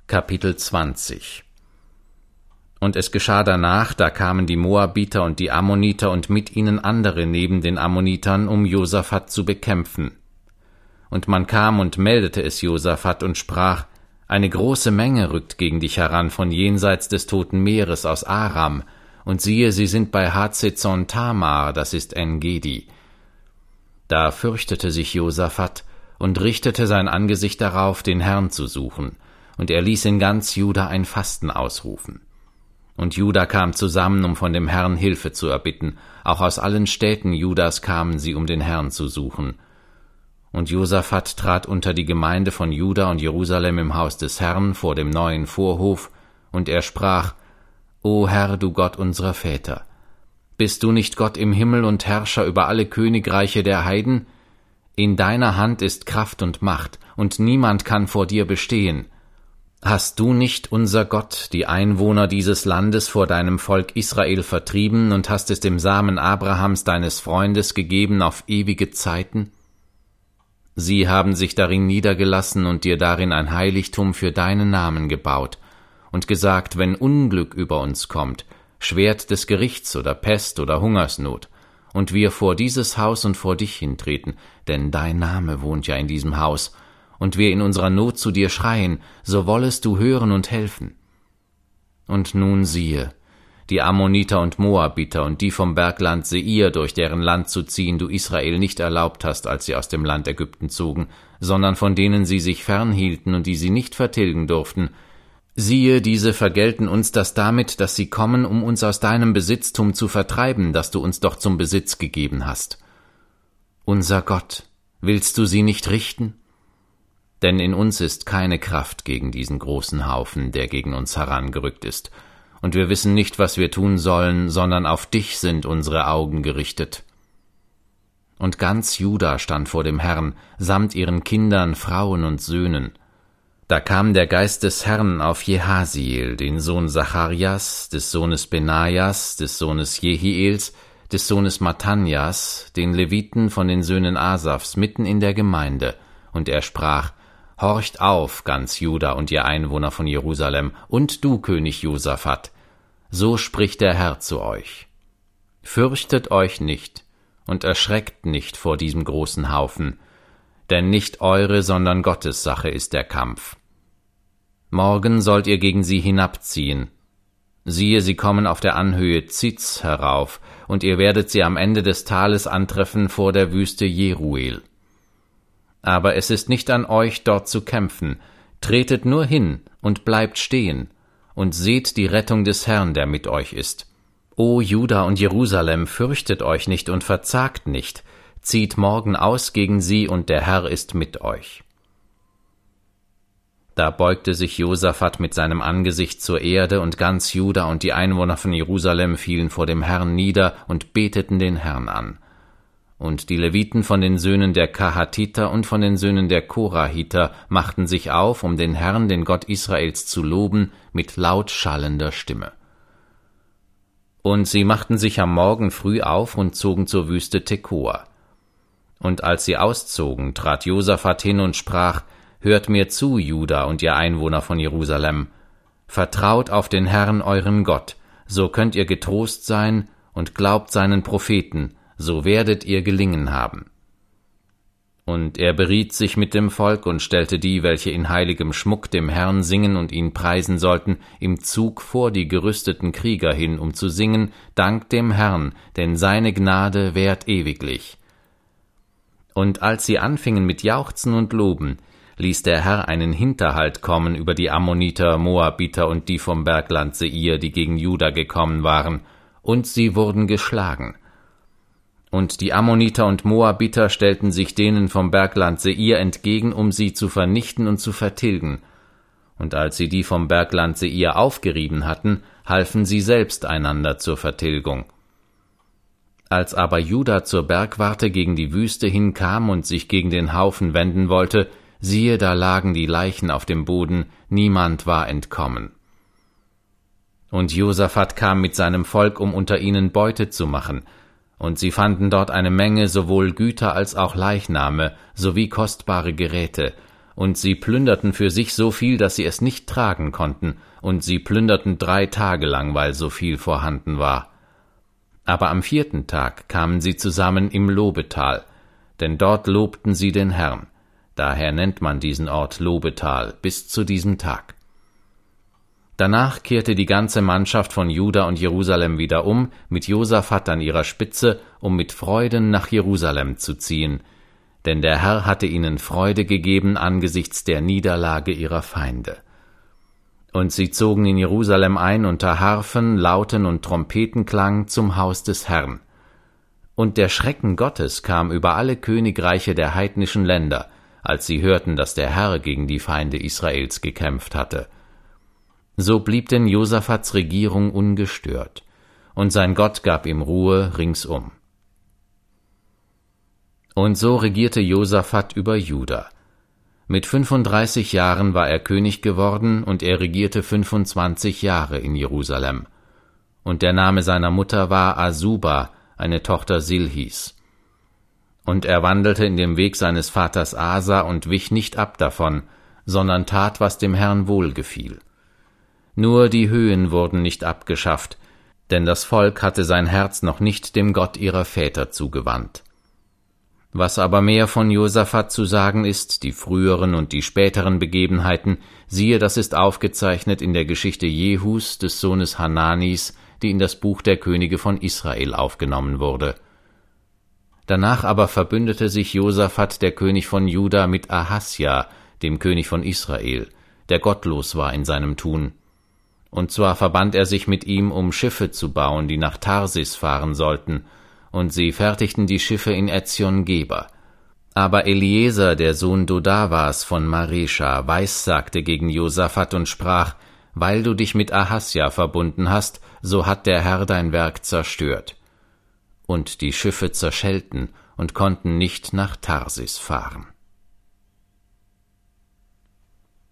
Kapitel 20. Und es geschah danach, da kamen die Moabiter und die Ammoniter und mit ihnen andere neben den Ammonitern, um Josaphat zu bekämpfen. Und man kam und meldete es Josaphat und sprach: Eine große Menge rückt gegen dich heran von jenseits des Toten Meeres aus Aram, und siehe, sie sind bei Hazezon Tamar, das ist En-Gedi. Da fürchtete sich Josaphat und richtete sein Angesicht darauf, den Herrn zu suchen, und er ließ in ganz Juda ein Fasten ausrufen. Und Juda kam zusammen, um von dem Herrn Hilfe zu erbitten, auch aus allen Städten Judas kamen sie, um den Herrn zu suchen. Und Josaphat trat unter die Gemeinde von Juda und Jerusalem im Haus des Herrn vor dem neuen Vorhof, und er sprach: O Herr, du Gott unserer Väter, bist du nicht Gott im Himmel und Herrscher über alle Königreiche der Heiden? In deiner Hand ist Kraft und Macht, und niemand kann vor dir bestehen. Hast du nicht, unser Gott, die Einwohner dieses Landes vor deinem Volk Israel vertrieben und hast es dem Samen Abrahams, deines Freundes, gegeben auf ewige Zeiten? Sie haben sich darin niedergelassen und dir darin ein Heiligtum für deinen Namen gebaut und gesagt, wenn Unglück über uns kommt, Schwert des Gerichts oder Pest oder Hungersnot, und wir vor dieses Haus und vor dich hintreten, denn dein Name wohnt ja in diesem Haus, und wir in unserer Not zu dir schreien, so wollest du hören und helfen. Und nun siehe, die Ammoniter und Moabiter und die vom Bergland Seir, durch deren Land zu ziehen du Israel nicht erlaubt hast, als sie aus dem Land Ägypten zogen, sondern von denen sie sich fernhielten und die sie nicht vertilgen durften, siehe, diese vergelten uns das damit, dass sie kommen, um uns aus deinem Besitztum zu vertreiben, das du uns doch zum Besitz gegeben hast. Unser Gott, willst du sie nicht richten? Denn in uns ist keine Kraft gegen diesen großen Haufen, der gegen uns herangerückt ist, und wir wissen nicht, was wir tun sollen, sondern auf dich sind unsere Augen gerichtet. Und ganz Juda stand vor dem Herrn, samt ihren Kindern, Frauen und Söhnen. Da kam der Geist des Herrn auf Jehasiel, den Sohn Zacharias, des Sohnes Benajas, des Sohnes Jehiels, des Sohnes Mattanjas, den Leviten von den Söhnen Asafs, mitten in der Gemeinde, und er sprach: Horcht auf, ganz Juda und ihr Einwohner von Jerusalem, und du, König Josaphat, so spricht der Herr zu euch. Fürchtet euch nicht und erschreckt nicht vor diesem großen Haufen, denn nicht eure, sondern Gottes Sache ist der Kampf. Morgen sollt ihr gegen sie hinabziehen. Siehe, sie kommen auf der Anhöhe Ziz herauf, und ihr werdet sie am Ende des Tales antreffen vor der Wüste Jeruel. Aber es ist nicht an euch, dort zu kämpfen. Tretet nur hin und bleibt stehen und seht die Rettung des Herrn, der mit euch ist. O Juda und Jerusalem, fürchtet euch nicht und verzagt nicht. Zieht morgen aus gegen sie, und der Herr ist mit euch. Da beugte sich Josaphat mit seinem Angesicht zur Erde, und ganz Juda und die Einwohner von Jerusalem fielen vor dem Herrn nieder und beteten den Herrn an. Und die Leviten von den Söhnen der Kahatiter und von den Söhnen der Korahiter machten sich auf, um den Herrn, den Gott Israels, zu loben, mit laut schallender Stimme. Und sie machten sich am Morgen früh auf und zogen zur Wüste Tekoa. Und als sie auszogen, trat Josaphat hin und sprach: Hört mir zu, Juda und ihr Einwohner von Jerusalem. Vertraut auf den Herrn, euren Gott, so könnt ihr getrost sein, und glaubt seinen Propheten, so werdet ihr gelingen haben. Und er beriet sich mit dem Volk und stellte die, welche in heiligem Schmuck dem Herrn singen und ihn preisen sollten, im Zug vor die gerüsteten Krieger hin, um zu singen: Dank dem Herrn, denn seine Gnade währt ewiglich. Und als sie anfingen mit Jauchzen und Loben, ließ der Herr einen Hinterhalt kommen über die Ammoniter, Moabiter und die vom Bergland Seir, die gegen Juda gekommen waren, und sie wurden geschlagen. Und die Ammoniter und Moabiter stellten sich denen vom Bergland Seir entgegen, um sie zu vernichten und zu vertilgen. Und als sie die vom Bergland Seir aufgerieben hatten, halfen sie selbst einander zur Vertilgung. Als aber Juda zur Bergwarte gegen die Wüste hinkam und sich gegen den Haufen wenden wollte, siehe, da lagen die Leichen auf dem Boden, niemand war entkommen. Und Josaphat kam mit seinem Volk, um unter ihnen Beute zu machen, und sie fanden dort eine Menge sowohl Güter als auch Leichname, sowie kostbare Geräte, und sie plünderten für sich so viel, dass sie es nicht tragen konnten, und sie plünderten 3 Tage lang, weil so viel vorhanden war. Aber am 4. Tag kamen sie zusammen im Lobetal, denn dort lobten sie den Herrn. Daher nennt man diesen Ort Lobetal bis zu diesem Tag. Danach kehrte die ganze Mannschaft von Juda und Jerusalem wieder um, mit Josaphat an ihrer Spitze, um mit Freuden nach Jerusalem zu ziehen, denn der Herr hatte ihnen Freude gegeben angesichts der Niederlage ihrer Feinde. Und sie zogen in Jerusalem ein unter Harfen, Lauten und Trompetenklang zum Haus des Herrn. Und der Schrecken Gottes kam über alle Königreiche der heidnischen Länder, als sie hörten, dass der Herr gegen die Feinde Israels gekämpft hatte. So blieb denn Josaphats Regierung ungestört, und sein Gott gab ihm Ruhe ringsum. Und so regierte Josaphat über Juda. Mit 35 Jahren war er König geworden, und er regierte 25 Jahre in Jerusalem. Und der Name seiner Mutter war Asuba, eine Tochter Silhis. Und er wandelte in dem Weg seines Vaters Asa und wich nicht ab davon, sondern tat, was dem Herrn wohlgefiel. Nur die Höhen wurden nicht abgeschafft, denn das Volk hatte sein Herz noch nicht dem Gott ihrer Väter zugewandt. Was aber mehr von Josaphat zu sagen ist, die früheren und die späteren Begebenheiten, siehe, das ist aufgezeichnet in der Geschichte Jehus, des Sohnes Hananis, die in das Buch der Könige von Israel aufgenommen wurde. Danach aber verbündete sich Josaphat, der König von Juda, mit Ahasja, dem König von Israel, der gottlos war in seinem Tun. Und zwar verband er sich mit ihm, um Schiffe zu bauen, die nach Tarsis fahren sollten, und sie fertigten die Schiffe in Ezion-Geber. Aber Eliezer, der Sohn Dodawas von Maresha, weissagte gegen Josaphat und sprach: Weil du dich mit Ahasja verbunden hast, so hat der Herr dein Werk zerstört. Und die Schiffe zerschellten und konnten nicht nach Tarsis fahren.